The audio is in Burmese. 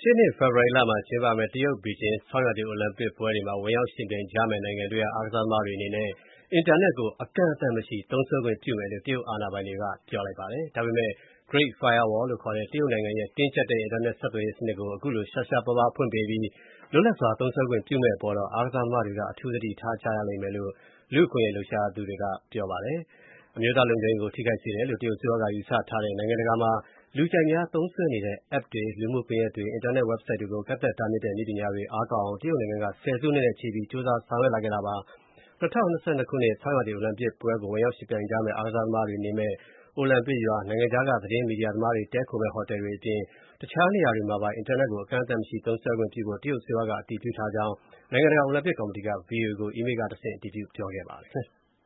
ရှေ့နှစ် ဖေဖော်ဝါရီလမှာ ကျင်းပမယ့် တရုတ် ဘေဂျင်း ဆောင်းရာသီ အိုလံပစ်ပွဲတွေမှာ ဝင်ရောက်ယှဉ်ပြိုင်ကြမယ့် နိုင်ငံတွေက အားကစားသမားတွေအနေနဲ့ အင်တာနက်ကို အကန့်အသတ်မရှိ သုံးစွဲခွင့်ပြုမယ်လို့ တရုတ်အာဏာပိုင်တွေက ပြောလိုက်ပါတယ်။ ဒါပေမဲ့ Great Firewall လို့ခေါ်တဲ့ တရုတ်နိုင်ငံရဲ့ တင်းကျပ်တဲ့ အင်တာနက်ဆက်သွယ်ရေးစနစ်ကို အခုလို ရှားရှားပါးပါး ဖွင့်ပေးပြီး လွတ်လပ်စွာ သုံးစွဲခွင့်ပြုမယ့်အပေါ်တော့ အားကစားသမားတွေက အထူးသတိထားကြရလိမ့်မယ်လို့ လူ့အခွင့်အရေး လှုပ်ရှားသူတွေက ပြောပါတယ်။ အမျိုးသားလုံခြုံရေးကို ထိခိုက်စေတယ်လို့ တရုတ်အစိုးရက ယူဆထားတဲ့ နိုင်ငံတကာမှာ လူကြိုက်များသုံးစွဲနေတဲ့ App တွေ၊ လူမှုကွန်ရက်တွေ၊ အင်တာနက် Website တွေကို ကန့်သတ်တားမြစ်တဲ့ နည်းပညာတွေ အားကောင်းအောင် တရုတ်နိုင်ငံက ဆယ်စုနှစ်နဲ့ချီပြီး ကြိုးစားဆောင်ရွက်လာခဲ့တာပါ။ ၂၀၂၂ ခုနှစ် ဆောင်းရာသီ အိုလံပစ်ပွဲကို ဝင်ရောက်ယှဉ်ပြိုင်ကြမယ့် အားကစားသမားတွေနေမယ့် အိုလံပစ်ရွာ၊ နိုင်ငံခြားက သတင်းမီဒီယာသမားတွေ တည်းခိုမယ့် ဟိုတယ်တွေအပြင် တခြားနေရာတွေမှာပါ အင်တာနက်ကို အကန့်အသတ်မရှိ သုံးစွဲခွင့်ပြုဖို့ တရုတ်အစိုးရက အတည်ပြုထားကြောင်း နိုင်ငံတကာ အိုလံပစ်ကော်မတီက ဗွီအိုအေကို အီးမေးလ်ကတဆင့် အတည်ပြုပြောခဲ့ပါတယ်။